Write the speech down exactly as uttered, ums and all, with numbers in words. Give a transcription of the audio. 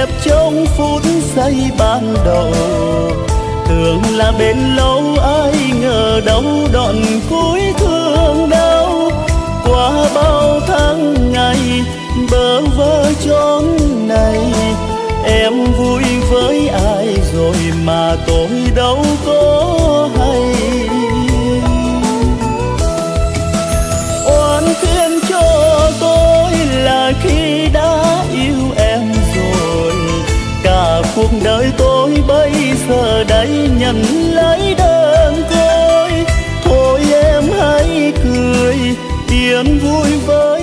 đẹp trong phút giây ban đầu. Tưởng là bên lâu ai ngờ đâu đoạn cuối thương đau. Qua bao tháng ngày bơ vơ chốn này, em vui với ai rồi mà tôi đâu có hay. Oan khiến cho tôi là khi đã yêu em rồi, cả cuộc đời tôi bây giờ đây nhận lấy đơn côi. Thôi em hãy cười, tiền vui vơi